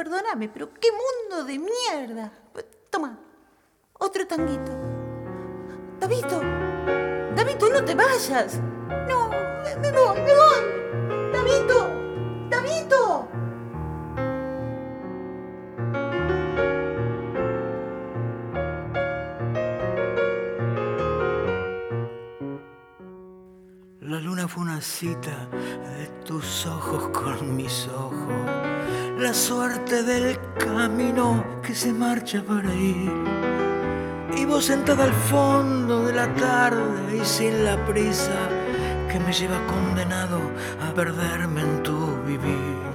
perdóname, pero qué mundo de mierda. Toma, otro tanguito. Davidito, Davidito, no te vayas. No, me voy. Davidito, Davidito. La luna fue una cita de tus ojos con mis ojos, la suerte del camino que se marcha para ir. Y vos sentada al fondo de la tarde y sin la prisa que me lleva condenado a perderme en tu vivir.